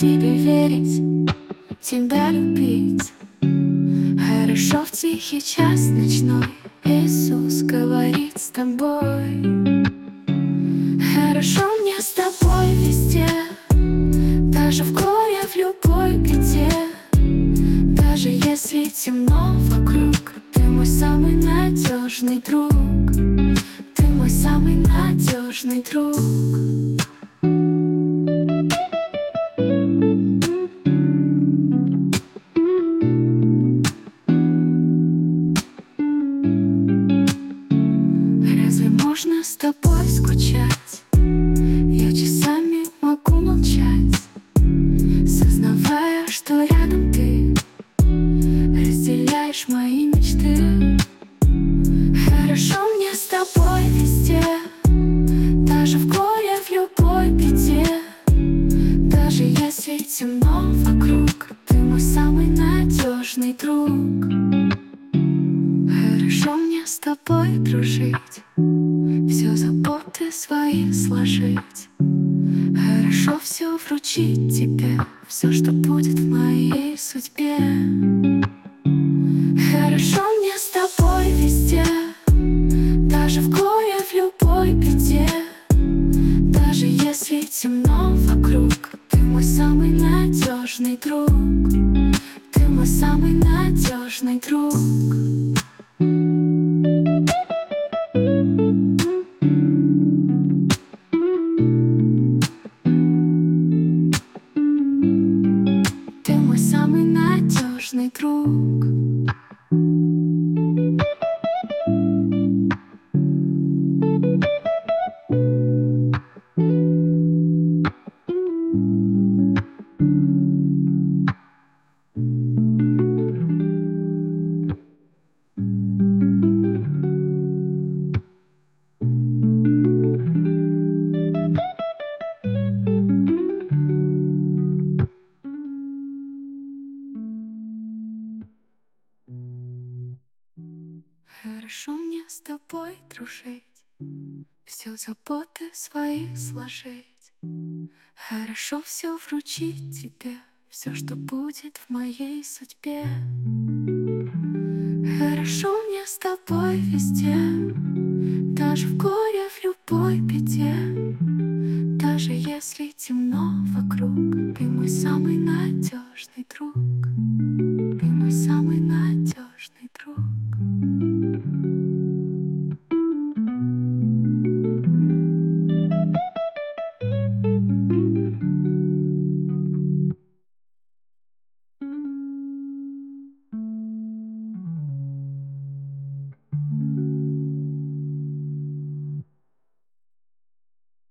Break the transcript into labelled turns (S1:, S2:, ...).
S1: тебе верить, тебя любить. Хорошо в тихий час ночной Иисус говорит с тобой. Хорошо мне с тобой везде, даже в горе, в любой беде. Даже если темно вокруг, ты мой самый надежный друг. Ты мой самый надежный друг. Разве можно с тобой скучать? Я часами могу молчать, сознавая, что рядом ты разделяешь мои мечты. Хорошо мне с тобой везде, даже в горе, в любой беде. Даже если темно вокруг, ты мой самый надежный друг. Хорошо мне с тобой дружить, все заботы свои сложить. Хорошо все вручить тебе, все, что будет в моей судьбе. Хорошо мне с тобой везде, даже в горе, в любой беде. Даже если темно вокруг, ты мой самый надежный друг. Ты мой самый надежный друг. Ты мой самый надежный друг. Хорошо мне с тобой дружить, все заботы свои сложить. Хорошо все вручить тебе, все, что будет в моей судьбе. Хорошо мне с тобой везде, даже в горе, в любой беде. Даже если темно вокруг, ты мой самый надежный друг.